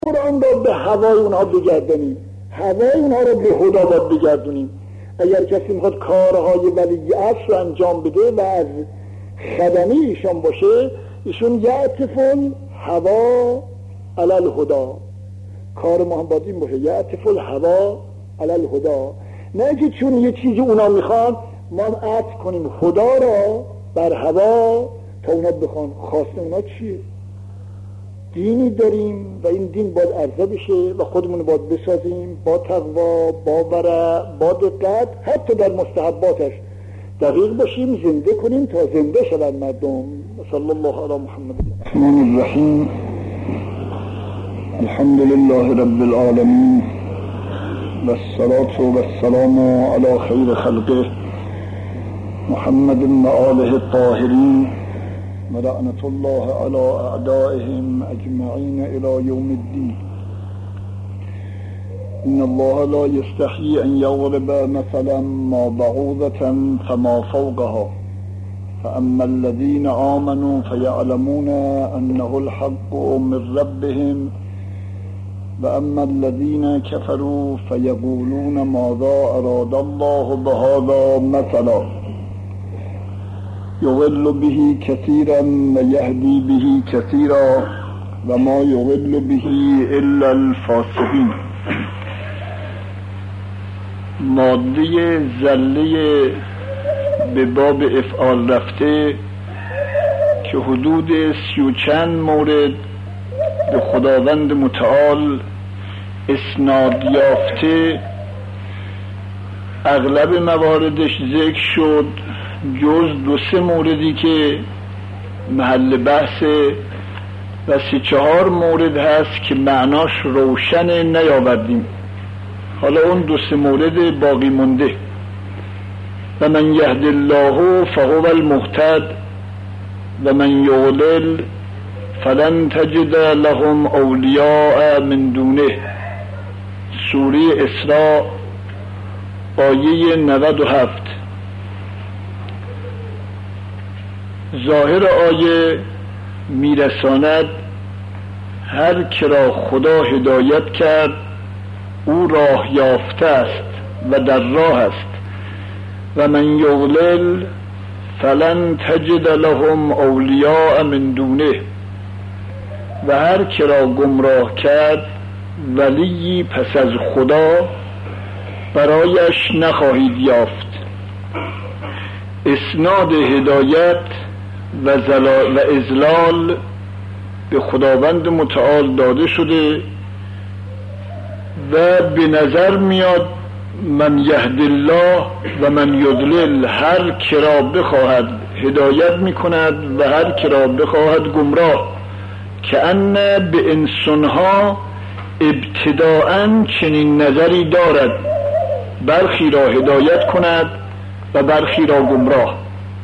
قرآن باید به هوای اونها بگردونیم، هوای اونها رو به خدا باید بگردونیم. اگر کسی میخواد کارهای ولی عصر رو انجام بده و از خدمه ایشان باشه، ایشون یعطف الهوا علی الهدا، کار ما هم باید این باشه، یعطف الهوا علی الهدا، نه که چون یه چیزی اونا میخوان ما هم عطف کنیم خدا را بر هوا تا اونا بخوان. خواست اونا چیه؟ دینی داریم و این دین باید عرضه بشه و خودمون باید بسازیم با تقوا، با ورع، با دقت، حتی در مستحباتش دقیق باشیم، زنده کنیم تا زنده شدن مردم. صلی الله علی محمد. الرحمن الرحیم. الحمد لله رب العالمین والصلاة والسلام علی خیر خلقه محمد و آله الطاهرین و لعنة الله علی اعدائهم اجمعین الی یوم الدین. ان الله لا یستحیی ان یضرب مثلا ما بعوضة فما فوقها فاما الذین آمنوا فیعلمون انه الحق من ربهم واما الذین كفروا فیقولون ماذا اراد الله بهذا مثلا یضل به کثیرا و یهدی به کثیرا و ما یضل به الا الفاسقین. ماده زله به باب افعال رفته که حدود 30 و چند مورد به خداوند متعال اسناد یافته، اغلب مواردش ذکر شد جز 2-3 موردی که محل بحثه و 3-4 مورد هست که معناش روشن نیاوردیم. حالا اون 2-3 مورد باقی مونده. و من یهد الله فهو المهتد و من یضلل فلن تجد لهم اولیاء من دونه. سوره اسراء آیه 97. ظاهر آیه میرساند هر که را خدا هدایت کرد او راه یافته است و در راه است و من یضلل فلن تجد لهم اولیاء من دونه، و هر که را گمراه کرد ولی پس از خدا برایش نخواهید یافت. اسناد هدایت و اضلال به خداوند متعال داده شده و به نظر میاد من یهد الله و من یضلل، هر که را بخواهد هدایت میکند و هر که را بخواهد گمراه، که ان به انسانها ابتداءً چنین نظری دارد، برخی را هدایت کند و برخی را گمراه.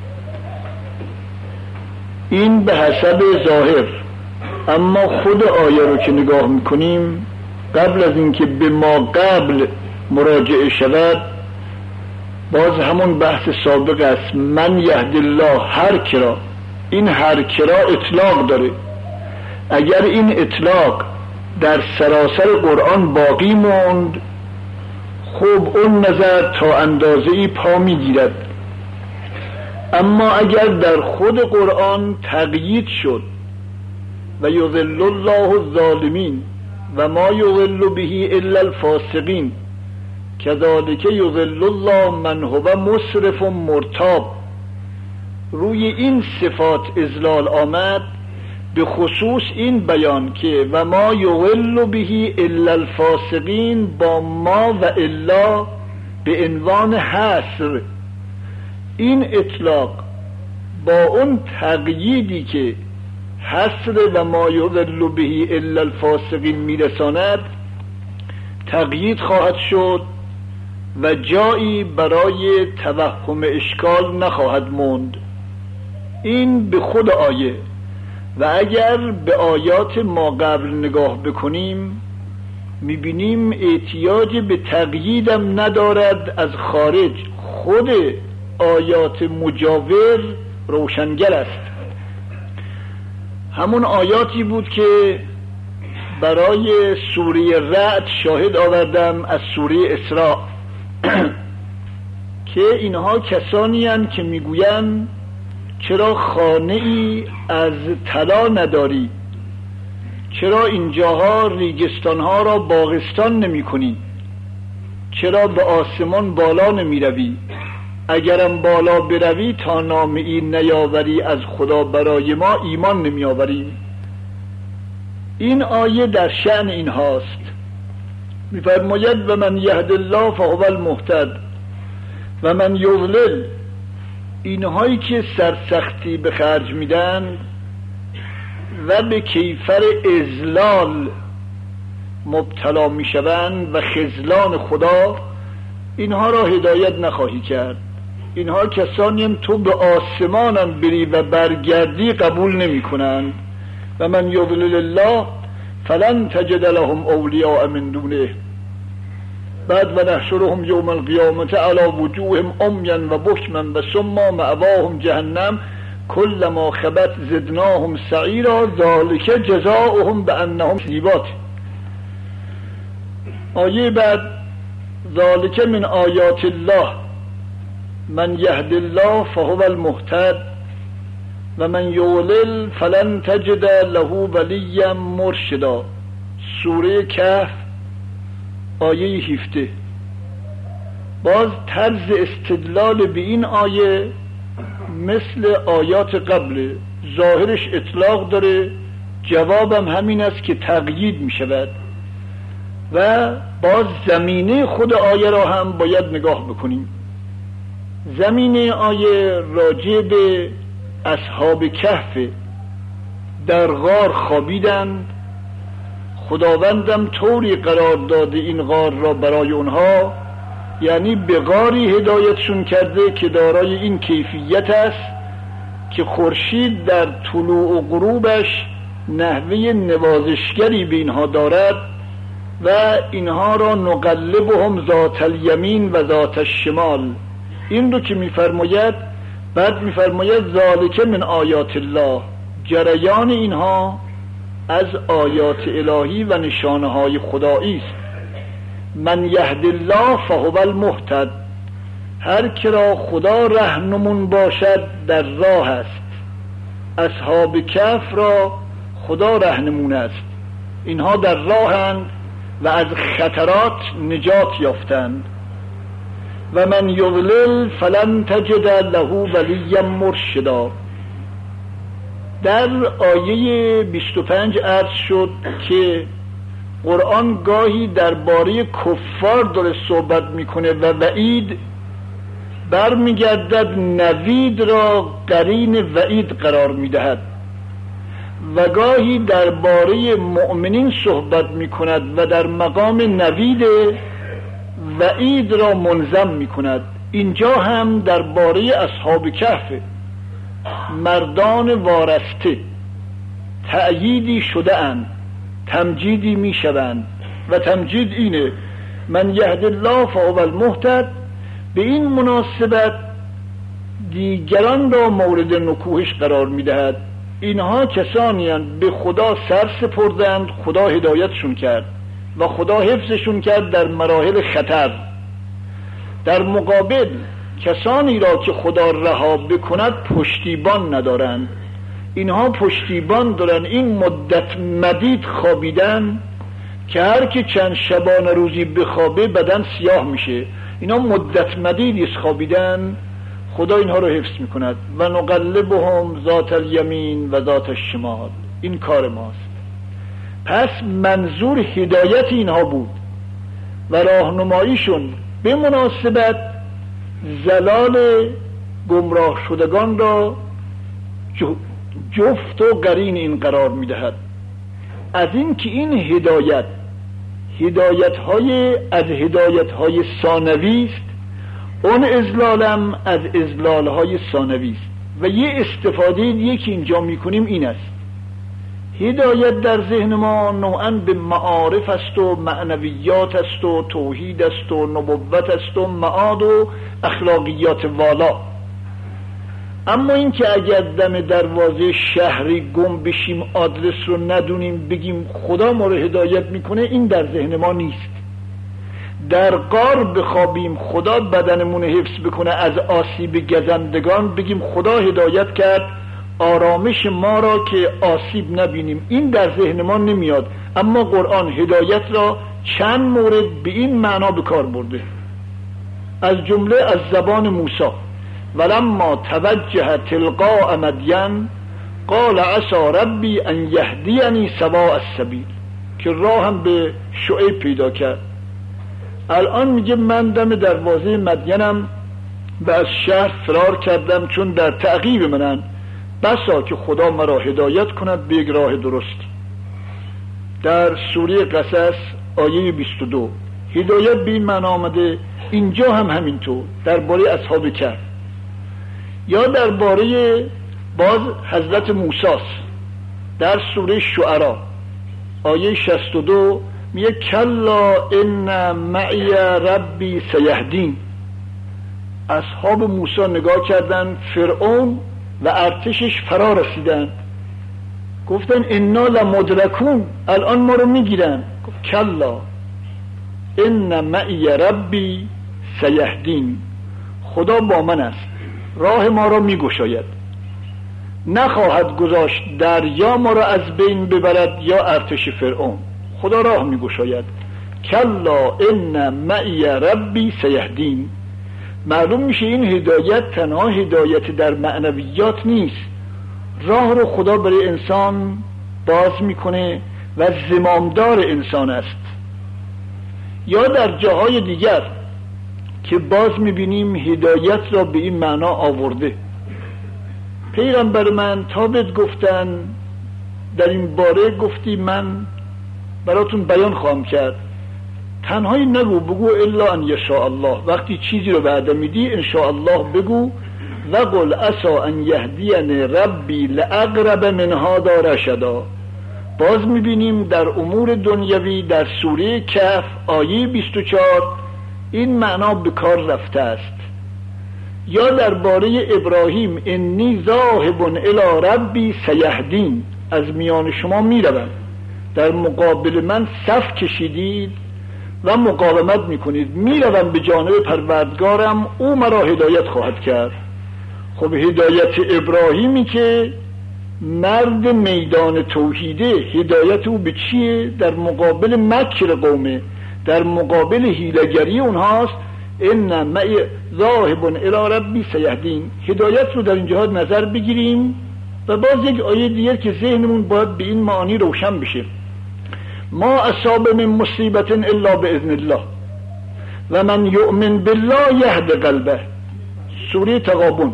این به حسب ظاهر. اما خود آیه رو که نگاه میکنیم قبل از اینکه به ما قبل مراجعه شود، باز همون بحث سابق است. من یهد الله، هر کرا. این هر کرا اطلاق داره. اگر این اطلاق در سراسر قرآن باقی موند، خب اون نظر تا اندازه‌ای پا میگیرد. اما اگر در خود قرآن تقیید شد و یضل الله الظالمین و ما یضل به الا الفاسقین کذالک یضل الله من هو مسرف مرتاب، روی این صفات اضلال آمد، به خصوص این بیان که و ما یضل به الا الفاسقین با ما و الا به عنوان حصر. این اطلاق با اون تقییدی که حصر و ما یضل به الا الفاسقین میرساند تقیید خواهد شد و جایی برای توهم اشکال نخواهد موند. این به خود آیه. و اگر به آیات ما قبل نگاه بکنیم میبینیم احتیاج به تقییدم ندارد از خارج، خود آیات مجاور روشنگر است. همون آیاتی بود که برای سوره رعد شاهد آوردم از سوره اسراء که اینها کسانی هستند که میگویند چرا خانه ای از طلا نداری، چرا اینجاها ریگستانها را باغستان نمی کنی، چرا به آسمان بالا نمی روی، اگرم بالا بروی تا نامه ای نیاوری از خدا برای ما ایمان نمی آوریم. این آیه در شأن این هاست. می فرماید و من یهد الله فهو المهتد و من یضلل، اینهایی که سرسختی به خرج میدن و به کیفر اذلال مبتلا میشوند و خذلان خدا، اینها را هدایت نخواهی کرد. اینها کسانی هم تو به آسمانم بری و برگردی قبول نمی کنند. و من یضلل الله فلن تجد لهم اولیاء من دونه. بعد و نحشرهم یوم القیامة علی وجوههم عمیا و بکما و صما مأواهم جهنم کلما خبت زدناهم سعیرا ذلک جزاؤهم بانهم کذبات. آیه بعد ذلک من آیات الله من یهد الله فهو المهتد و من یضلل فلن تجد له ولیا مرشدا. سوره کهف آیه 17. باز طرز استدلال به این آیه مثل آیات قبل، ظاهرش اطلاق داره، جوابم همین است که تقیید می شود. و باز زمینه خود آیه را هم باید نگاه بکنیم. زمینه آیه راجع به اصحاب کهف در غار خوابیدند. خداوندم طوری قرار داده این غار را برای اونها، یعنی به غاری هدایتشون کرده که دارای این کیفیت است که خورشید در طلوع و غروبش نحوه نوازشگری به اینها دارد و اینها را نقلبهم ذات الیمین و ذات الشمال. این رو که میفرماید، بعد میفرماید ذالک من آیات الله، جریان اینها از آیات الهی و نشانه های خدایی است. من یهد الله فهو المهتد، هر که را خدا رهنمون باشد در راه است. اصحاب کهف را خدا رهنمون است، اینها در راهند و از خطرات نجات یافتند. و من یضلل فلن تجد له ولیا مرشدا. در آیه 25 عرض شد که قرآن گاهی درباره کفار داره صحبت میکنه و وعید برمیگردد نوید را قرین وعید قرار میدهد و گاهی درباره مؤمنین صحبت میکند و در مقام نوید وعید را منظم میکند. اینجا هم درباره اصحاب کهف، مردان وارسته، تأییدی شده اند، تمجیدی میشوند و تمجید اینه من یهد الله فهو المهتد. به این مناسبت دیگران را مورد نکوهش قرار میدهد. اینها کسانی اند به خدا سر سپردند، خدا هدایتشون کرد و خدا حفظشون کرد در مراحل خطر. در مقابل کسانی را که خدا رها بکند پشتیبان ندارند. اینها پشتیبان دارن، این مدت مدید خوابیدن که هر که چند شبانه روزی بخوابه بدن سیاه میشه. اینا مدت مدیدی خوابیدن، خدا اینها رو حفظ میکند. و نقلبهم ذات الیمین و ذات الشمال. این کار ماست. پس منظور هدایت اینها بود و راهنماییشون به مناسبت زلال گمراه شدگان را جفت و قرین این قرار میدهد. از این که این هدایت های ثانوی است، اون اضلالم از اضلال های ثانوی است. و یه استفاده دیگه که اینجا میکنیم این است: هدایت در ذهن ما نوعاً به معارف است و معنویات است و توحید است و نبوت است و معاد و اخلاقیات والا. اما این که اگر دم دروازه شهری گم بشیم، آدرس رو ندونیم، بگیم خدا ما رو هدایت میکنه، این در ذهن ما نیست. در غار بخوابیم خدا بدنمون حفظ بکنه از آسیب گزندگان، بگیم خدا هدایت کرد آرامش ما را که آسیب نبینیم، این در ذهن ما نمیاد. اما قرآن هدایت را چند مورد به این معنا به کار برده، از جمله از زبان موسی: ولما توجه تلقاء مدین قال عسى ربی ان یهدینی سواء السبیل، که راه هم به شعیب پیدا کرد. الان میگه من دم دروازه مدینم و از شهر فرار کردم چون در تعقیب منن، بسا که خدا مرا هدایت کند به یک راه درست. در سوره قصص آیه 22 هدایت به این معنا آمده. اینجا هم همینطور درباره اصحاب کهف. یا درباره باز حضرت موسی در سوره شعرا آیه 62 میگه کلا ان معی ربی سیهدین. اصحاب موسی نگاه کردن فرعون و ارتشش فرا رسیدن، گفتن انا لمدرکون، الان ما رو میگیرن. گفت کلا ان معی ربی سیهدین، خدا با من است، راه ما را میگشاید، نخواهد گذاشت دریا ما را از بین ببرد یا ارتش فرعون، خدا راه میگشاید. کلا ان معی ربی سیهدین. معلوم میشه این هدایت تنها هدایت در معنویات نیست، راه رو خدا برای انسان باز میکنه و زمامدار انسان است. یا در جاهای دیگر که باز میبینیم هدایت را به این معنا آورده. پیغمبر من تا بهت گفتن در این باره، گفتی من براتون بیان خواهم کرد، تنهایی نگو، بگو الا ان یشاء الله، وقتی چیزی رو وعده میدی ان شاء الله بگو. و قل عسى ان یهدینی ربی لاقرب من هذا رشدا. باز میبینیم در امور دنیوی در سوره کهف آیه 24 این معنا به کار رفته است. یا درباره ابراهیم انی ذاهب الی ربی سیهدین، از میان شما میروم، در مقابل من صف کشیدید و مقاومت میکنید، میروم به جانب پروردگارم، او مرا هدایت خواهد کرد. خب هدایت ابراهیمی که مرد میدان توحیده، هدایت او به چیه؟ در مقابل مکر قومه، در مقابل حیله‌گری اونهاست. ان معی ذاهب الی ربی سیهدین. هدایت رو در این جهات نظر بگیریم. و باز یک آیه دیگر که ذهنمون باید به این معانی روشن بشه: ما اصاب من مصیبت الا باذن الله و من یؤمن بالله یهد قلبه. سوره تغابن.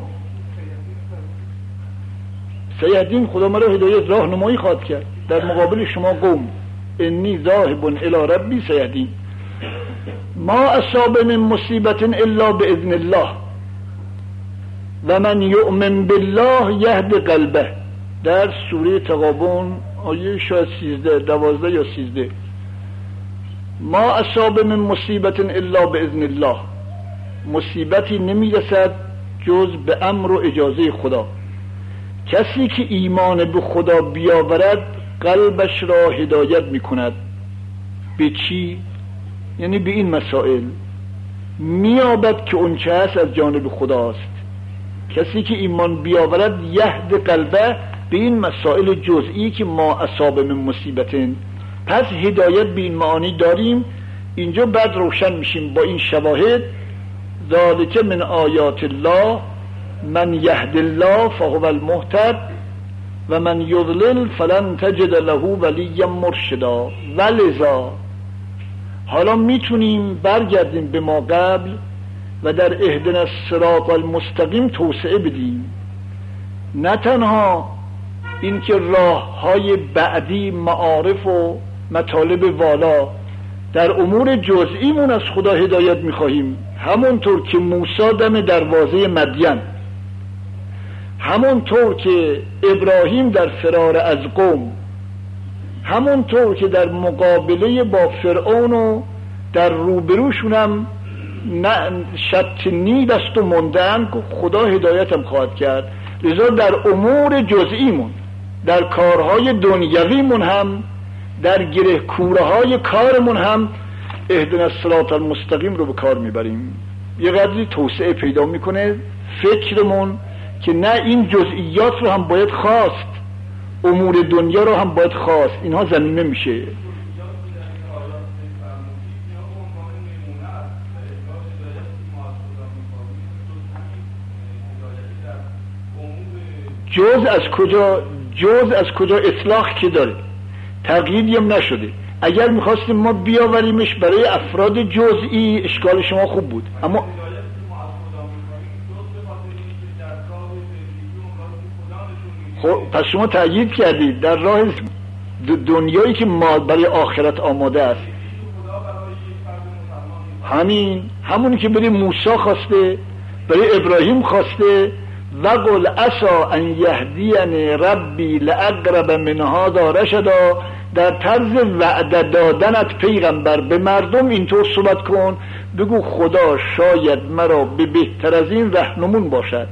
سیهدین، خدا مرا هدایت راهنمایی خواهد کرد در مقابل شما قوم. انی ذاهب الی ربی سیهدین. ما اصاب من مصیبت الا باذن الله و من یؤمن بالله یهد قلبه. در سوره تغابن آیه شاید 12 یا 13. ما اصاب من مصیبت الا باذن الله، مصیبتی نمیرسد جز به امر و اجازه خدا. کسی که ایمان به خدا بیاورد قلبش را هدایت میکند. به چی؟ یعنی به این مسائل میابد که اون چه هست از جانب خداست. کسی که ایمان بیاورد یهد قلبه، به این مسائل جزئی که ما اصاب من مصیبتن. پس هدایت به این معانی داریم. اینجا بعد روشن میشیم با این شواهد: ذالک من آیات الله من یهد الله فهو المهتد و من یضلل فلن تجد له ولیا مرشدا. ولذا حالا میتونیم برگردیم به ما قبل و در اهدنا الصراط المستقیم توسعه بدیم. نه تنها این که راه های بعدی معارف و مطالب والا، در امور جزئیمون از خدا هدایت میخواهیم، همونطور که موسی دم دروازه مدین، همونطور که ابراهیم در فرار از قوم، همونطور که در مقابله با فرعون و در روبروشون هم شط نیل است و موندن، خدا هدایت هم خواهد کرد. لذا در امور جزئیمون، در کارهای دنیویمون هم، در گره کوره های کارمون هم اهدنا الصراط المستقیم رو به کار میبریم. یه قدری توسعه پیدا میکنه فکرمون که نه این جزئیات رو هم باید خواست، امور دنیا رو هم باید خواست، اینها ضمیمه میشه. جز از کجا اصلاح که داره، تغییری هم نشده. اگر میخواستیم ما بیاوریمش برای افراد جزئی اشکال شما خوب بود، اما خب پس شما تأیید کردید در راه دنیایی که ما برای آخرت آماده است. همونی که برای موسی خواسته، برای ابراهیم خواسته، و قل عسا ان یهدینی ربی لاقرب من هذا رشدا. در طرز وعده دادنت پیغمبر به مردم اینطور صحبت کن، بگو خدا شاید مرا به بهتر از این رهنمون باشد.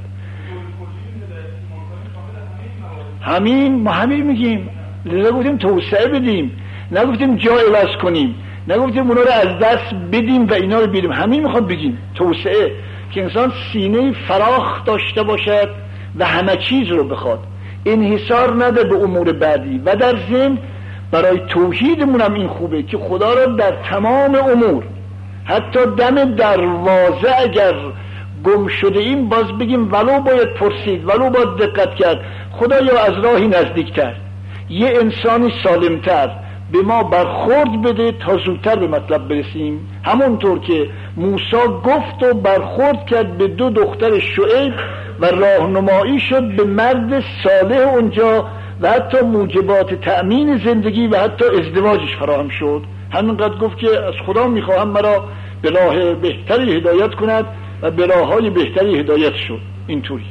ما همین میگیم. لذا گفتیم توسعه بدیم، نگفتیم جا عوض کنیم، نگفتیم اونا رو از دست بدیم و اینا رو بیاریم. همین میخواد بگیم توسعه، که انسان سینه فراخ داشته باشد و همه چیز رو بخواد، انحصار نده به امور بعدی. و در ضمن برای توحیدمون هم این خوبه که خدا را در تمام امور، حتی دم دروازه اگر گم شده ایم باز بگیم ولو باید پرسید، ولو باید دقت کرد، خدا یا از راهی نزدیکتر، یه انسانی سالمتر به ما برخورد بده تا زودتر به مطلب برسیم. همونطور که موسی گفت و برخورد کرد به 2 دختر شعیب و راهنمایی شد به مرد صالح اونجا و حتی موجبات تأمین زندگی و حتی ازدواجش فراهم شد. همینقدر گفت که از خدا میخواهم مرا به راه بهتری هدایت کند و به راههای بهتری هدایت شد. اینطوری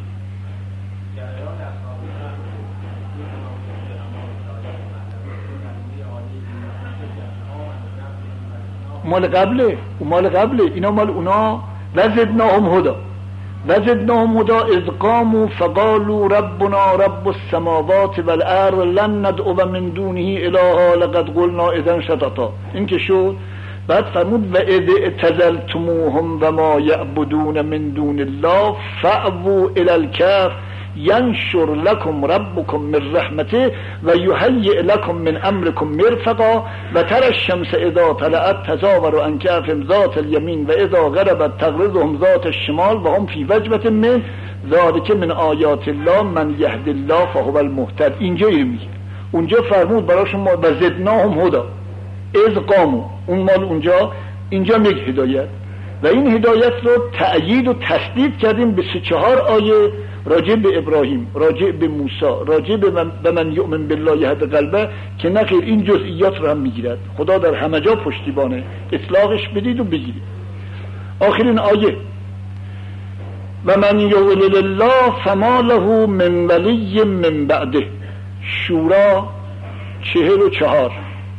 مال قبله اینا مال اونا. وزدناهم هدا اذ قاموا فقالوا ربنا رب السماوات والارض لن ندعو من دونه الها لقد قلنا اذا شططا. این که شد. بعد فرمود و اذ اعتزلتموهم و ما یعبدون من دون الله فأووا الى الكهف ینشر لکم ربکم من رحمته و یهیئ لکم من امرکم مرفقا و تری الشمس اذا طلعت تزاور عن کهفهم ذات الیمین و اذا غربت تقرضهم ذات الشمال و هم فی وجبة من ذلک من آیات الله من یهد الله فهو المهتد. اینجا میگه، اونجا فرمود براشون و زدناهم هدا اذ قاموا، اون مال اونجا، اینجا میگه هدایت. و این هدایت رو تأیید و تصدیق کردیم به 3-4 آیه راجع به ابراهیم، راجع به موسی، راجع به من یؤمن بالله یهد قلبه، که نخیر این جزئیات رو هم میگیرد. خدا در همه جا پشتیبانه، اطلاقش بدید و بگیرید. آخرین آیه و من یضلل الله فما له من ولی من بعده. شورا 44.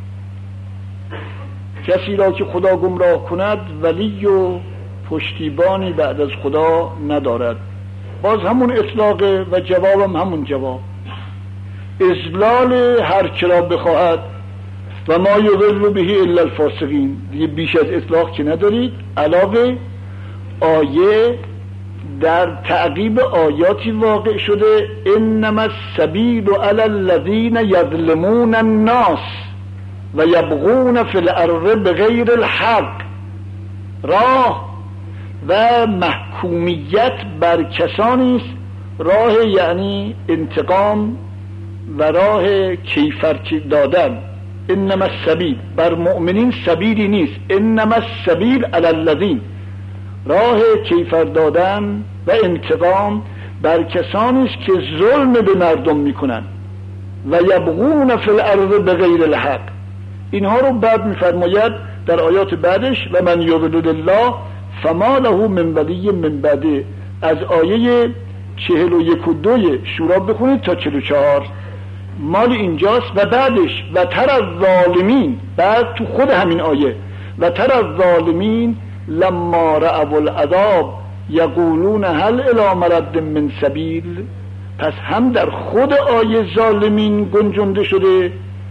کسی را که خدا گمراه کند ولی و پشتیبانی بعد از خدا ندارد. باز همون اطلاقه و جوابم همون جواب. اضلال هر که را بخواهد و ما یضل به الا الفاسقین. دیگه بیش از اطلاق که ندارید. علاوه آیه در تعقیب آیاتی واقع شده انما السبیل علی الذین یظلمون الناس و یبغون فی الارض بغیر الحق. راه و محکومیت بر کسانی است، راه یعنی انتقام و راه کیفر دادن. انما السبیل بر مؤمنین سبیلی نیست، انما السبیل علی الذین، راه کیفر دادن و انتقام بر کسانی است که ظلم به مردم میکنن و یبغون فی الارض بغیر الحق. اینها رو بعد میفرماید در آیات بعدش و من یضلل الله فما له من ولی من بعده. از آیه 41 و 2 شورا بخونید تا 44 مال اینجاست. و بعدش و تر از ظالمین، بعد تو خود همین آیه و تر از ظالمین لما رأوا العذاب یقولون هل الی مرد من سبیل پس هم در خود آیه ظالمین گنجونده شده،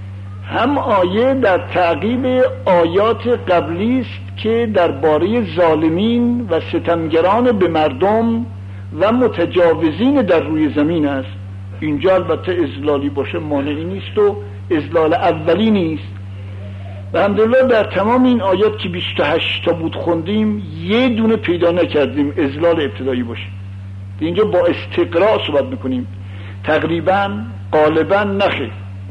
هم آیه در تعقیب آیات قبلی است که درباره ظالمین و ستمگران به مردم و متجاوزین در روی زمین است. اینجا البته اذلالی باشه مانعی نیست و اذلال اولی نیست. و الحمدلله در تمام این آیات که 28 تا بود خوندیم یه دونه پیدا نکردیم اذلال ابتدایی باشه. اینجا با استقراء صحبت میکنیم، تقریبا غالبا نخیر،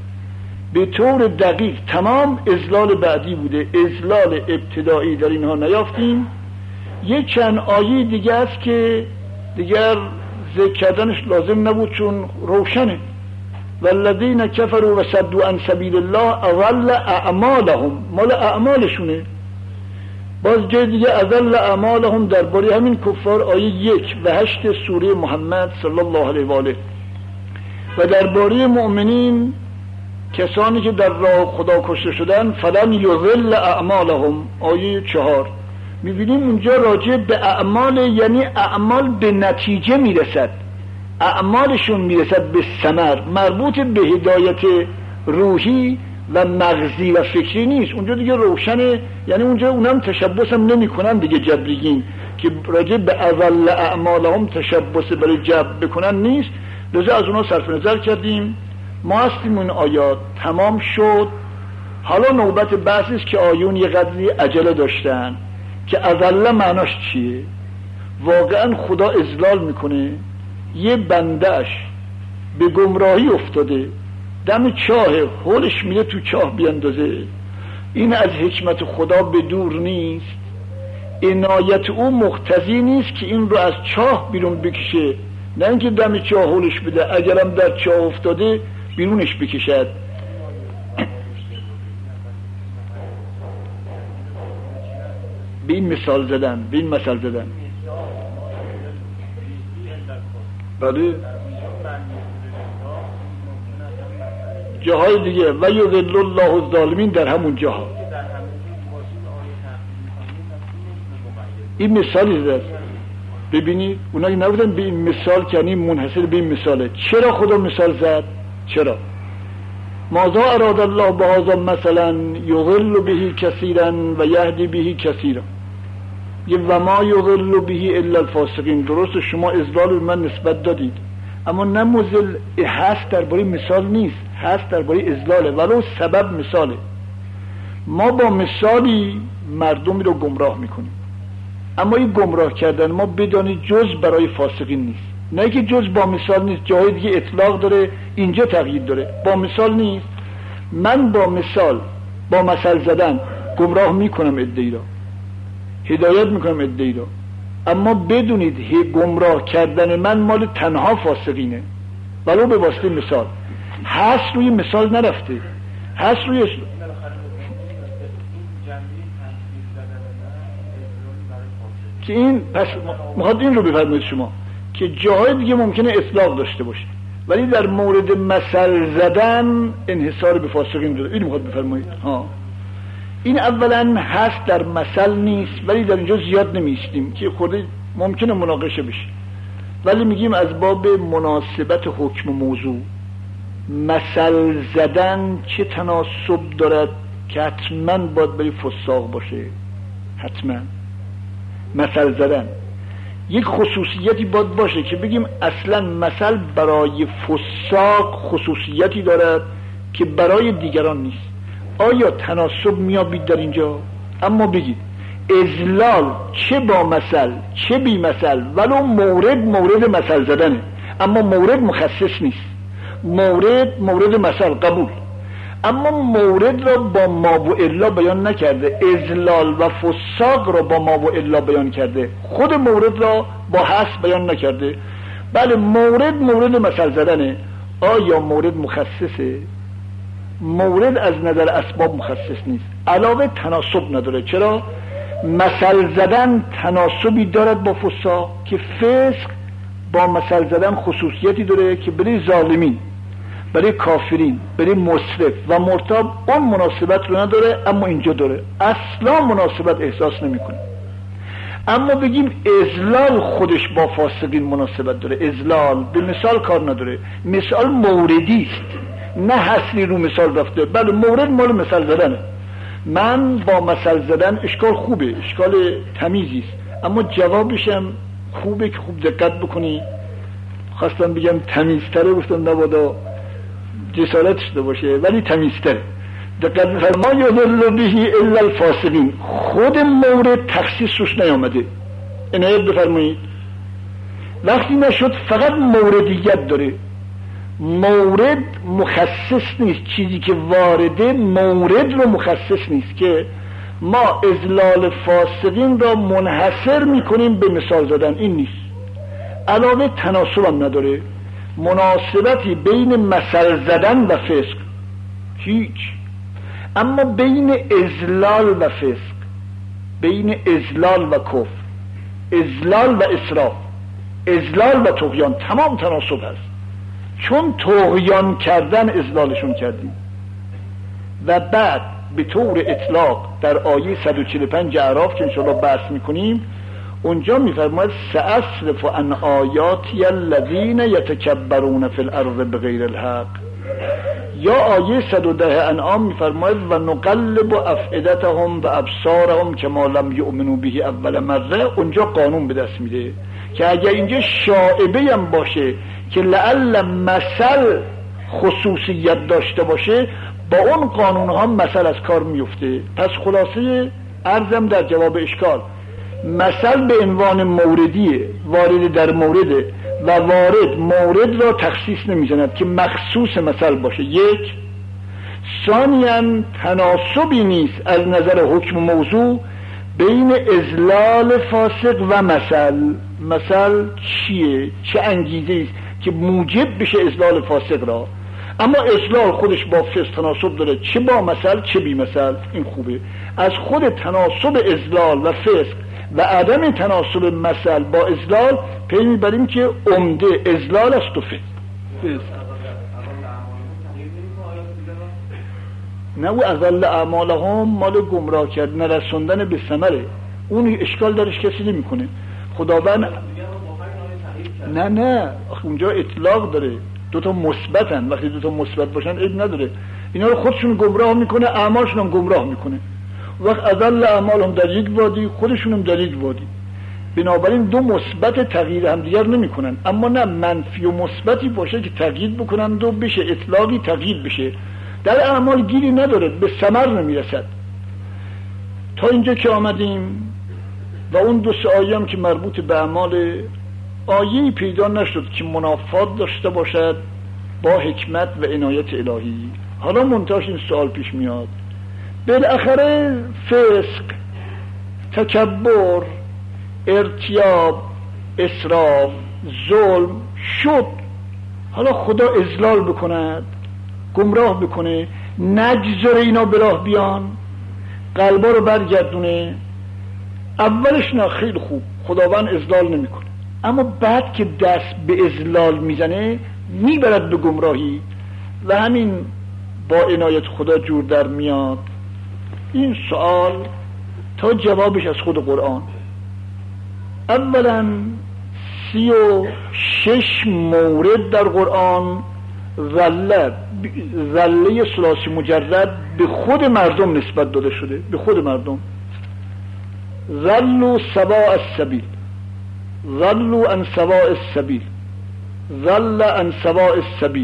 به طور دقیق تمام اذلال بعدی بوده، اذلال ابتدایی در اینها نیافتیم. یه چند آیه دیگه است که دیگر ذکر کردنش لازم نبود چون روشنه. والذین کفروا و صدوا عن سبیل الله اضل اعمالهم، مال اعمالشونه. باز جای دیگه اضل اعمالهم درباره همین کفار آیه 1 و 8 سوره محمد صلی الله علیه و آله. و درباره مؤمنین کسانی که در راه خدا کشته شدن فلن یضل اعمالهم آیه 4. میبینیم اونجا راجع به اعمال، یعنی اعمال به نتیجه میرسد، اعمالشون میرسد به ثمر، مربوط به هدایت روحی و مغزی و فکری نیست. اونجا دیگه روشنه، یعنی اونجا اونم تشبس هم نمی کنن دیگه، جبریین که راجع به اضل اعمالهم تشبس برای جبر بکنن نیست. لذا از اونا صرف نظر کردیم. ما هستیم اون آیات تمام شد. حالا نوبت بحثی است که آیون یه قدری عجله داشتن که اضل معناش چیه. واقعا خدا اضلال میکنه، یه بندهش به گمراهی افتاده، دم چاه هولش میره تو چاه بیندازه، این از حکمت خدا به دور نیست. عنایت او مقتضی نیست که این رو از چاه بیرون بکشه، نه اینکه دم چاه هولش بده، اگرم در چاه افتاده بیرونش بکشد. به این مثال زدن، به این مثال زدن. بله جاهای دیگه و یضل الله الظالمین در همون جاها این مثالی زد. ببینید اونایی نبودن به این مثال که یعنی منحصر به این مثاله. چرا خدا مثال زد؟ چرا؟ ماذا اراد الله بهذا مثلا یضل به کثیرا و یهدی به کثیرا. یه و ما یضل به الا الفاسقین. درست شما اضلال به من نسبت دادید، اما نه مضل هست درباره مثال نیست، هست درباره اضلاله، ولو سبب مثاله. ما با مثالی مردمی رو گمراه میکنیم، اما این گمراه کردن ما بدانید جز برای فاسقین نیست. نه که جز با مثال نیست، جای دیگه اطلاق داره، اینجا تغییر داره، با مثال نیست. من با مثال، با مثل زدن گمراه میکنم عده‌ای را، هدایت میکنم عده‌ای را، اما بدونید گمراه کردن من مال تنها فاسقینه، ولو به واسطه مثال. هست روی مثال نرفته، هست روی که این پس میخواد این رو بفرمایید شما که جاهای دیگه ممکنه اطلاق داشته باشه، ولی در مورد مثل زدن انحصار به فاسقین داره. این میخواد بفرمایید. این اولا هست در مثل نیست، ولی در اینجا زیاد نمیستیم که خود ممکنه مناقشه بشه، ولی میگیم از باب مناسبت حکم و موضوع. مثل زدن چه تناسب دارد که حتما باید برای فساق باشه. حتما مثل زدن یک خصوصیتی باید باشه که بگیم اصلا مثل برای فساق خصوصیتی دارد که برای دیگران نیست. آیا تناسب میابید در اینجا؟ اما بگید اذلال چه با مثل چه بی مثل، ولو مورد مثل زدنه، اما مورد مخصص نیست. مورد مثل قبول، اما مورد را با ما و الا بیان نکرده. اذلال و فساق را با ما و الا بیان کرده، خود مورد را با حس بیان نکرده. بله مورد مثل زدنه. آیا مورد مخصصه؟ مورد از نظر اسباب مخصص نیست، علاوه تناسب نداره. چرا؟ مثل زدن تناسبی دارد با فساق که فسق با مثل زدن خصوصیتی داره که برای ظالمین، برای کافرین، برای مسرف و مرتاب اون مناسبت رو نداره، اما اینجا داره. اصلا مناسبت احساس نمیکنه. اما بگیم اضلال خودش با فاسقین مناسبت داره، اضلال به مثال کار نداره، مثال موردی است، نه حصری رو مثال رفته. بله مورد مال مثال زدنه، من با مثال زدن اشکال خوبه، اشکال تمیزی است، اما جوابشم خوبه که خوب دقت بکنی. خواستم بگم تمیزتره، گفتم نبادا جسارت شده باشه، ولی تمیزتره. دقت بفرما یضل به الا الفاسقین، خود مورد تخصیص روش نیامده، عنایت بفرمایید. وقتی نشد فقط موردیت داره، مورد مخصص نیست، چیزی که وارده مورد رو مخصص نیست که ما اضلال فاسقین را منحصر میکنیم به مثال زدن، این نیست. علاوه تناسب هم نداره، مناسبتی بین مثل زدن و فسق هیچ، اما بین اضلال و فسق، بین اضلال و کفر، اضلال و اسراف، اضلال و طغیان تمام تناسب هست. چون طغیان کردن اضلالشون کردیم و بعد به طور اطلاق در آیه 145 اعراف که انشاءالله بحث میکنیم اونجا میفرماید سأصرف عن آیاتی الذین یتکبرون فی الارض بغیر الحق، یا آیه 110 انعام میفرماید و نقلب افئدتهم و ابصارهم کما لم یؤمنوا به اول مره. اونجا قانون به دست میده که اگر اینجا شائبه هم باشه که لعل مثل خصوصیت داشته باشه، با اون قانون ها مثل از کار میفته. پس خلاصه عرضم در جواب اشکال، مثل به عنوان موردیه، وارد در مورده و وارد مورد را تخصیص نمیزند که مخصوص مثل باشه. یک، ثانیاً تناسبی نیست از نظر حکم موضوع بین اضلال فاسق و مثل چیه، چه انگیزه است که موجب بشه اضلال فاسق را. اما اضلال خودش با فسق تناسب داره، چه با مثل چه بی مثل. این خوبه. از خود تناسب اضلال و فسق و عدم تناسب مثل با اضلال پی میبریم که عمده اضلال است و فسق. نه او اضل اعمالهم مال گمراه کردن، نرسوندن به ثمره، اون اشکال درش کسی نمیکنه. خداوند نه اونجا اطلاق داره، دوتا مثبتن، وقتی دوتا مثبت باشن عیب نداره. اینا رو خودشون گمراه میکنه، اعمالشون هم گمراه میکنه. وقت اضل اعمالهم در یک وادی، خودشون هم در یک وادی. بنابراین دو مثبت تغییر هم دیگر نمیکنن. اما نه منفی و مثبتی باشه که تغییر بکنن دو بشه اطلاقی تغییر بشه، در اعمال گیری نداره، به ثمر نمیرسد. تا اینجا که آمدیم و اون دو سه آیه هم که مربوط به اعمال، آیه‌ای پیدا نشد که منافات داشته باشد با حکمت و عنایت الهی. حالا منتهاش این سوال پیش میاد، بالاخره فسق، تکبر، ارتیاب، اسراف، ظلم شد، حالا خدا اضلال بکند، گمراه بکنه، نگذاره اینا به راه بیان، قلبا رو برگردونه. اولش نه خیلی خوب، خداوند اضلال نمیکنه، اما بعد که دست به اضلال میزنه میبرد به گمراهی و همین با عنایت خدا جور در میاد. این سوال تا جوابش از خود قرآن. اولا 36 مورد در قرآن ذله ثلاثی مجرد به خود مردم نسبت داده شده، به خود مردم. ذلوا سواء السبیل، ذلوا عن سواء السبیل، ذل عن سواء السبیل،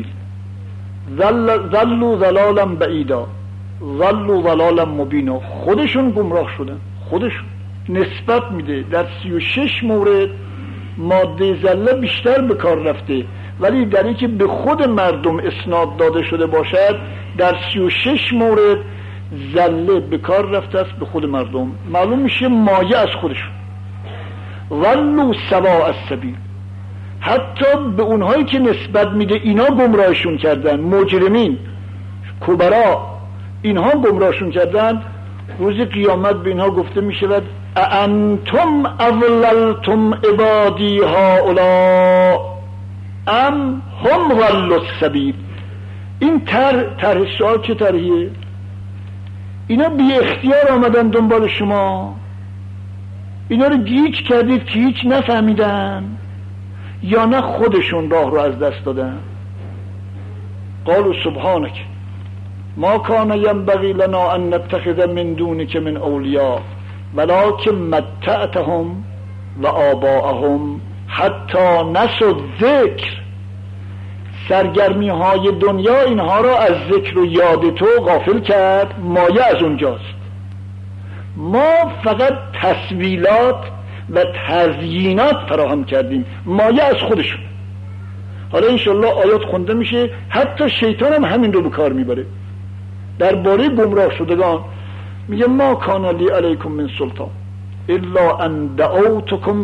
ذلوا ضلالا بعیدا، ذلوا ضلالا مبینا. خودشون گمراه شدن، خودشون نسبت میده. در 36 مورد ماده ذله بیشتر به کار رفته، ولی در اینکه به خود مردم اسناد داده شده باشد در 36 مورد ذله به کار رفته است به خود مردم. معلوم میشه مایه از خودشون. ظلوا سواء السبیل، حتی به اونهایی که نسبت میده اینا گمراهشون کردن، مجرمین کبرا اینها گمراهشون کردن. روز قیامت به اینها گفته میشود انتم اضللتم عبادی هؤلاء ام هم ضلوا السبیل. این طرح سوال چه طرحیه؟ اینا بی اختیار آمدن دنبال شما، اینا رو گیج کردید که هیچ نفهمیدن یا نه خودشون راه رو از دست دادن. قالوا سبحانك ما كان ينبغي لنا ان نتخذ من دونك من اولیاء ولكن متعتهم و آباءهم حتی نسوا الذکر. سرگرمی های دنیا اینها را از ذکر و یاد تو غافل کرد. مایه از اونجاست. ما فقط تسویلات و تزیینات فراهم کردیم، مایه از خودشون. حالا انشالله آیات خونده میشه، حتی شیطان هم همین رو به کار میبره. درباره گمراه شدگان میگه ما کان لی علیکم من سلطان الا ان دعوتکم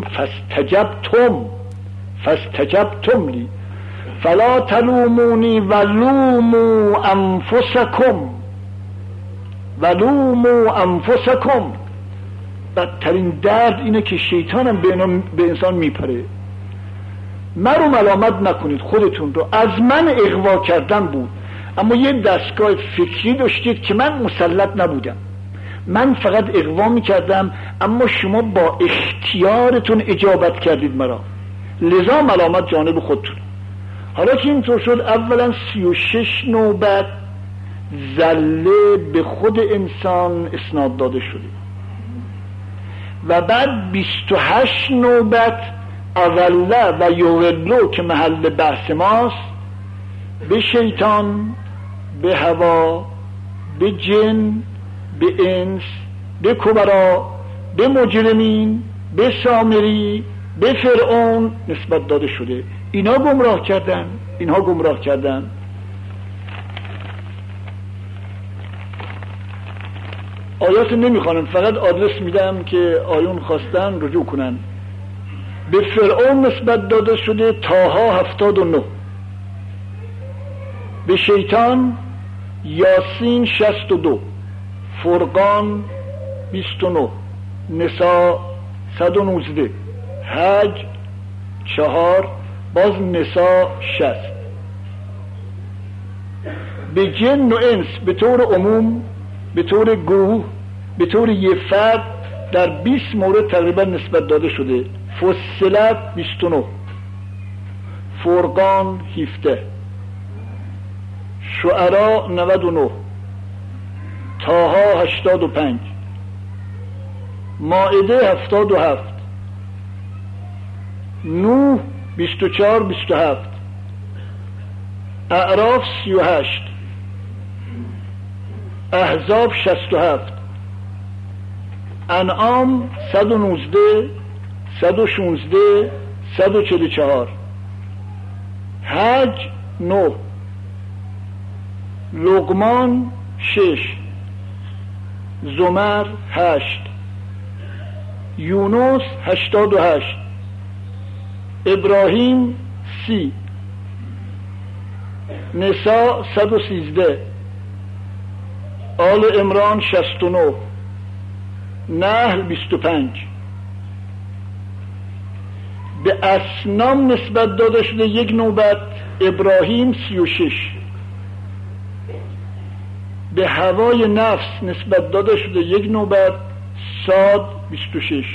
فاستجبتم لی فلا تلومونی ولوموا انفسکم. بدترین درد اینه که شیطان هم به انسان میپره. من رو ملامت نکنید، خودتون رو. از من اغوا کردن بود، اما یه دستگاه فکری داشتید که من مسلط نبودم، من فقط اغوا میکردم، اما شما با اختیارتون اجابت کردید مرا، لذا ملامت جانب خودتون. حالا که اینطور شد، اولا 36 نوبت زله به خود انسان اسناد داده شده و بعد 28 نوبت اضله و یضلوا که محل بحث ماست به شیطان، به هوا، به جن، به انس، به کبرا، به مجرمین، به سامری، به فرعون نسبت داده شده. اینها گمراه کردن. آیات نمیخوانم، فقط آدرس میدم که آیون خواستن رجوع کنن. به فرعون نسبت داده شده طه 79، به شیطان یاسین 62، فرقان 29، نساء 119، حج 4، باز نساء 60. به جن و انس به طور عموم، به طور گروه، به طور یه فرد در 20 مورد تقریبا نسبت داده شده. فصلت 29، فرقان 17، شعراء 99، طه 85، مائده 77، نوح 24-27، اعراف 38، احزاب 67، انعام 119، 116، 144، حج 9، لقمان 6، زمر 8، یونس 88، ابراهیم 30، نساء 113، آل عمران 69، نحل 25. به اصنام نسبت داده شده یک نوبت، ابراهیم 36، به هوای نفس نسبت داده شده یک نوبت، صاد 26.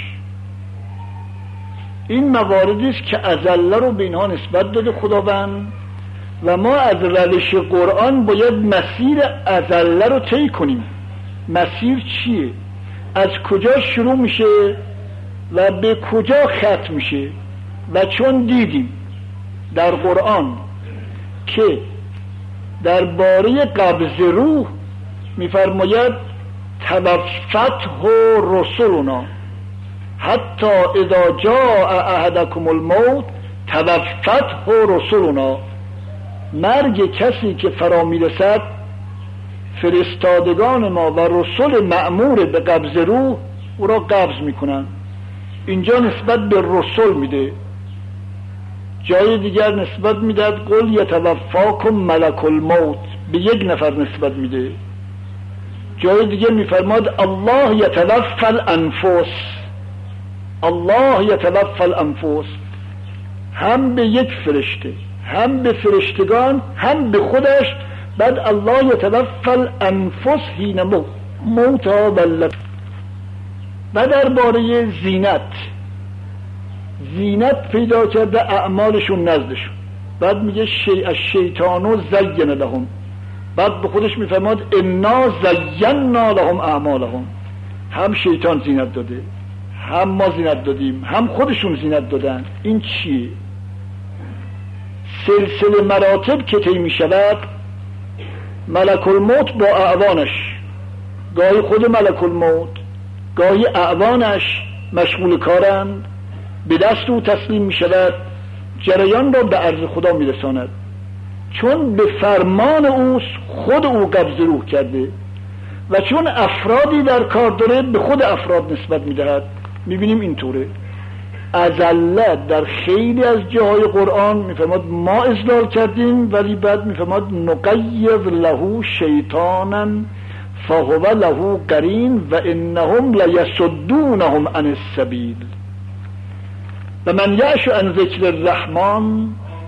این مواردی است که اذله رو به اینها نسبت داده خداوند و ما از روش قرآن باید مسیر اذله رو طی کنیم. مسیر چیه؟ از کجا شروع میشه و به کجا ختم میشه؟ و چون دیدیم در قرآن که درباره قبض روح میفرماید توفته رسلنا حتی اذا جاء احدکم الموت توفته رسلنا، مرگ کسی که فرا میرسد فرستادگان ما و رسول مأمور به قبض روح او را قبض میکنن. اینجا نسبت به رسول میده، جای دیگر نسبت میداد قل یتوفاکم ملک الموت، به یک نفر نسبت میده. جای دیگه میفرماد الله یتوفی الانفس، الله یتوفی الانفس، هم به یک فرشته، هم به فرشتگان، هم به خودش. بعد الله یتوفی الانفس حین موتها واللتی و درباره زینت پیدا کرده اعمالشون نزدشون. بعد میگه الشیطانو زین لهم، بعد به خودش میفرماد انا زینا لهم اعمالهم. هم شیطان زینت داده، هم ما زینت دادیم، هم خودشون زینت دادن. این چیه؟ سلسله مراتب که طی میشود، ملک الموت با اعوانش، گاهی خود ملک الموت گاهی اعوانش مشغول کارند، به دست او تسلیم میشود، جریان را به عرض خدا میرساند، چون به فرمان اوست خود او قبض روح کرده و چون افرادی در کار داره به خود افراد نسبت میدهد. میبینیم اینطوره. ازله در خیلی از جاهای قرآن میفرماد ما اضلال کردیم، ولی بعد میفرماد نقیض له شیطانا فهو له قرین و انهم لیصدونهم عن السبیل و من یعش عن ذکر الرحمن.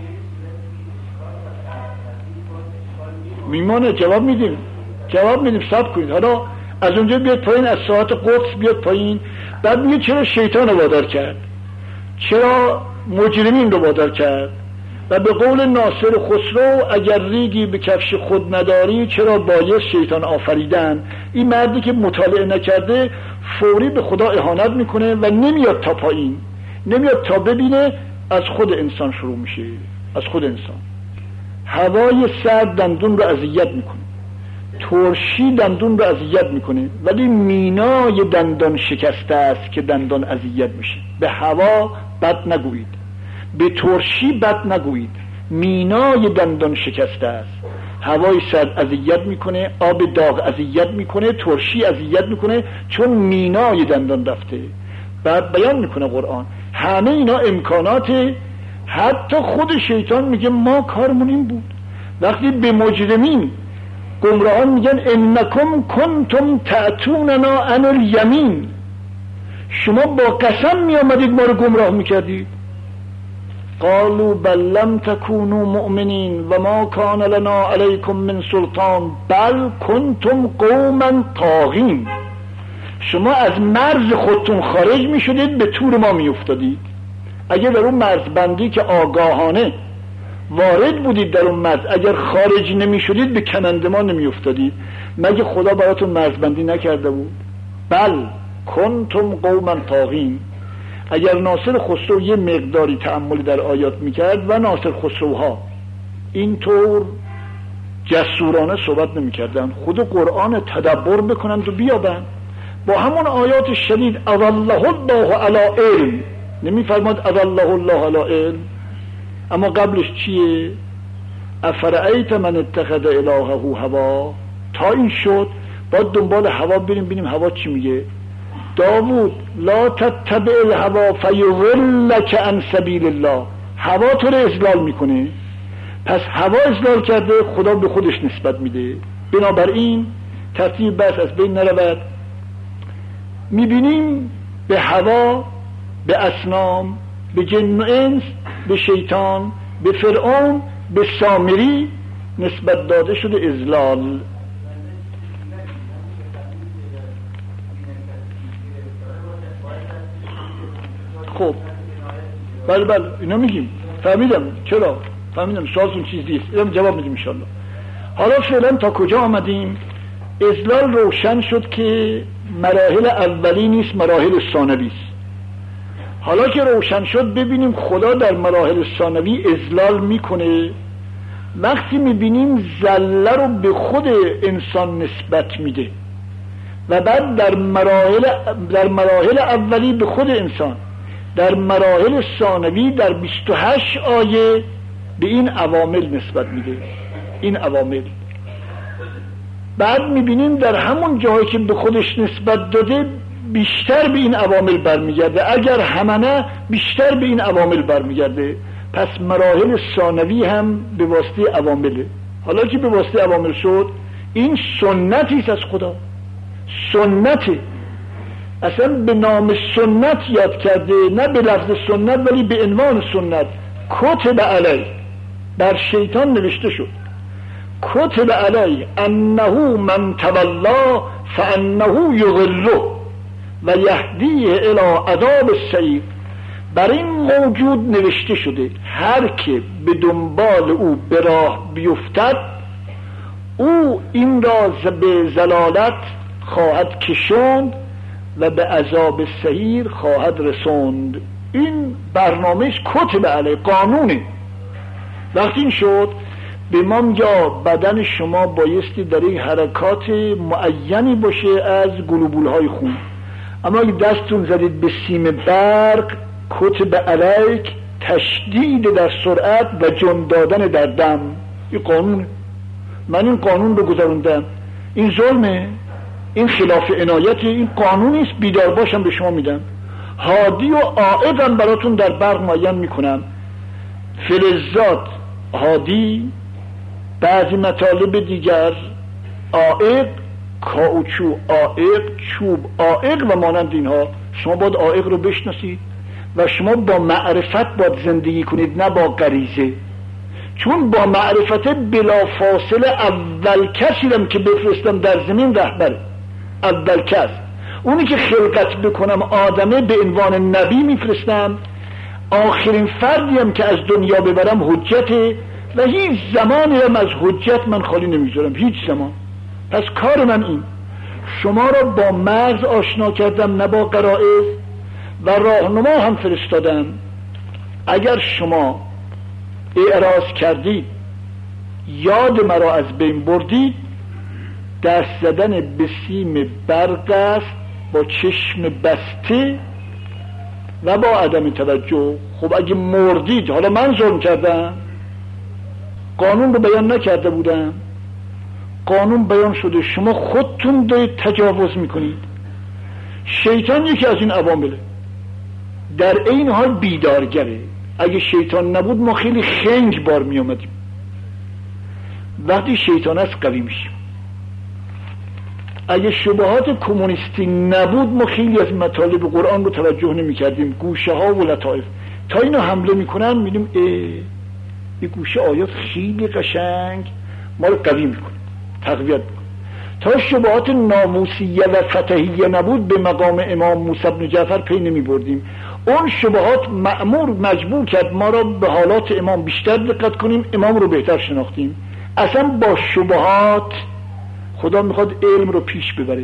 میمانه جواب میدیم صبر کنید. حالا از اونجا بیاد پایین، از ساعت قدس بیاد پایین، بعد میگه چرا شیطان رو وادار کرد، چرا مجرمین رو وادار کرد. و به قول ناصر خسرو اگر ریگی به کفش خود نداری چرا باید شیطان آفریدن. این مردی که مطالعه نکرده فوری به خدا اهانت میکنه و نمیاد تا پایین، نمیاد تا ببینه از خود انسان شروع میشه. از خود انسان. هوای سرد دندون رو اذیت میکنه، ترشی دندون رو اذیت میکنه، ولی مینای دندان شکسته است که دندان اذیت میشه. به هوا بد نگویید، به ترشی بد نگویید، مینای دندان شکسته است. هوای سرد اذیت میکنه، آب داغ اذیت میکنه، ترشی اذیت میکنه، چون مینای دندان رفته. بعد بیان میکنه قرآن همه اینا امکانات. حتی خود شیطان میگه ما کارمون این بود. وقتی به مجرمین گمراهان میگن انکم کنتم تأتوننا عن الیمین، شما با قسم میامدید ما رو گمراه میکردید. قالوا بل لم تكونوا مؤمنین و ما کان لنا علیکم من سلطان بل کنتم قوما طاغین. شما از مرز خودتون خارج میشدید، به تور ما میافتادید. اگه در اون مرزبندی که آگاهانه وارد بودید در اون مرز، اگر خارج نمی شدید به کمند ما نمی افتادید. مگه خدا براتون مرزبندی نکرده بود؟ بل کنتم قوما طاغین. اگر ناصر خسرو یه مقداری تأمل در آیات میکرد و ناصر خسروها اینطور جسورانه صحبت نمیکردن، خود قرآن تدبر بکنند و بیابند. با همون آیات شدید اضله الله علی علم، نمیفرماد اضله الله علی علم. اما قبلش چیه؟ افرأیت من اتخذ الهه هوا. تا این شد باید دنبال هوا بریم ببینیم هوا چی میگه. داوود لا تتبع الهوا فیضلک عن سبیل الله. هوا تو رو اضلال میکنه، پس هوا اضلال کرده، خدا به خودش نسبت میده. بنابراین ترتیب بس از بین نرود. میبینیم به هوا، به اصنام، به جن و انس، به شیطان، به فرعون، به سامری نسبت داده شده اضلال. خب بله اینا میگیم. فهمیدم چرا، فهمیدم سوالتون چیز نیست، اینم جواب میدیم انشالله. حالا فعلا تا کجا آمدیم؟ اضلال روشن شد که مراحل اولی نیست، مراحل ثانوی است. حالا که روشن شد ببینیم خدا در مراحل ثانوی اضلال میکنه. وقتی میبینیم زله رو به خود انسان نسبت میده و بعد در مراحل اولی به خود انسان، در مراحل ثانوی در 28 آیه به این عوامل نسبت میده. این عوامل بعد میبینیم در همون جایی که به خودش نسبت داده بیشتر به این عوامل برمیگرده، اگر همه نه بیشتر به این عوامل برمیگرده. پس مراحل ثانوی هم به واسطه عوامله. حالا که به واسطه عوامل شد، این سنتی است از خدا، سنته. اصلا به نام سنت یاد کرده، نه به لفظ سنت ولی به عنوان سنت. کتب علی، بر شیطان نوشته شد، کتب علی انه من تولا فانه یضله. و یهدیه الی عذاب السعیر. بر این موجود نوشته شده هر که به دنبال او به راه بیفتد او این را به ضلالت خواهد کشوند و به عذاب سعیر خواهد رسوند. این برنامهش کتب علیه، قانونه. وقتی این شد به ما یا بدن شما بایستی در این حرکات معینی باشه از گلوبولهای خون، اما اگه دستون زدید به سیم برق کتب علیک تشدید در سرعت و جن دادن در دم. این قانونه. من این قانون رو گذروندم. این ظلمه، این خلاف عنایتی، این قانونی است. بیدار باشم به شما میدم. هادی و عائقم براتون در برق معین میکنم. فلزات هادی، بعضی مطالب دیگر عائق، کائوچو عائق، چوب عائق و مانند اینها. شما باید عائق رو بشناسید و شما با معرفت باید زندگی کنید، نه با غریزه. چون با معرفت بلا فاصله اول کسی رم که بفرستم در زمین رهبره. اول کس اونی که خلقت بکنم آدمه به عنوان نبی میفرستم. آخرین فردی هم که از دنیا ببرم حجته و هیچ زمانی هم از حجت من خالی نمیذارم، هیچ زمان. پس کار من این شما را با مرز آشنا کردم نه با غرائز و راهنما هم فرستادم. اگر شما اعراض کردید، یاد مرا از بین بردید، دست زدن به سیم برق است با چشم بسته و با عدم توجه. خب اگه مردید، حالا من ظلم کردم، قانون رو بیان نکرده بودم، قانون بیان شده، شما خودتون دارید تجاوز میکنید. شیطان یکی از این عوامله، در این حال بیدارگره. اگه شیطان نبود ما خیلی خنگ بار می اومدیم. وقتی شیطان است قوی میشیم. اگه شبهات کمونیستی نبود ما خیلی از مطالب قرآن رو توجه نمی کردیم. گوشه ها و لطائف تا اینو حمله میکنن میدیم این گوشه آیات خیلی قشنگ ما رو قوی میکنه، تقویت میکنه. تا شبهات ناموسیه و فتحیه نبود به مقام امام موسی بن جعفر پی نمی بردیم. اون شبهات مجبور کرد ما را به حالات امام بیشتر دقت کنیم، امام رو بهتر شناختیم. اصلا با شبهات خدا میخواد علم رو پیش ببره.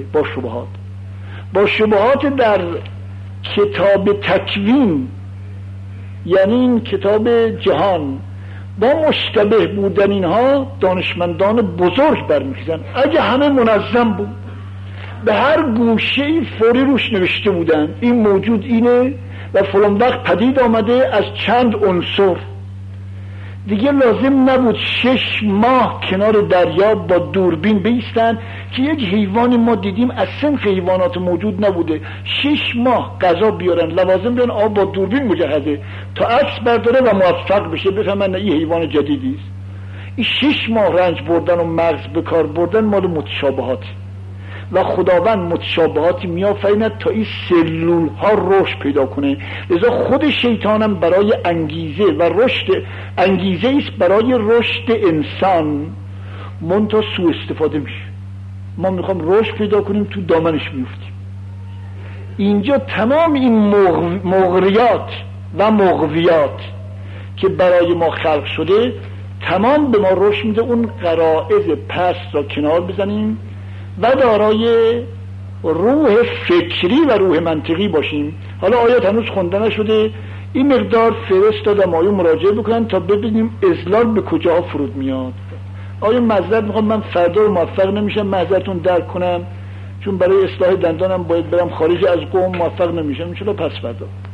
با شبهات در کتاب تکوین، یعنی این کتاب جهان، با مشتبه بودن اینها دانشمندان بزرگ برمیخیزن. اگه همه منظم بود به هر گوشه‌ای فوری روش نوشته بودن این موجود اینه و فلان وقت پدید آمده از چند عنصر، دیگه لازم نبود 6 ماه کنار دریا با دوربین بیستن که یک حیوانی ما دیدیم از سنخ حیوانات موجود نبوده، 6 ماه غذا بیارن، لوازم بیارن، آب با دوربین مجهزه تا عکس برداره و موفق بشه بفهمن این حیوان جدیدی است. این 6 ماه رنج بردن و مغز به کار بردن مال متشابهات و خداوند متشابهاتی میآفریند تا این سلول ها رشد پیدا کنه. لذا خود شیطانم برای انگیزه و رشد، انگیزه است برای رشد انسان، منتها سوء استفاده میشه. ما میخوام رشد پیدا کنیم تو دامنش میفتیم. اینجا تمام این مغریات و مغویات که برای ما خلق شده تمام به ما رشد میده. اون غرائز پست را کنار بزنیم و دارای روح فکری و روح منطقی باشیم. حالا آیات هنوز خونده نشده، این مقدار فرستادم آیه مراجعه بکنن تا ببینیم اذلال به کجا فرود میاد. آیه معذرت میخوام، من فردا رو موفق نمیشم، معذرتون درک کنم، چون برای اصلاح دندانم باید برم خارج از قوم، موفق نمیشم. ان شاءالله پس فردا.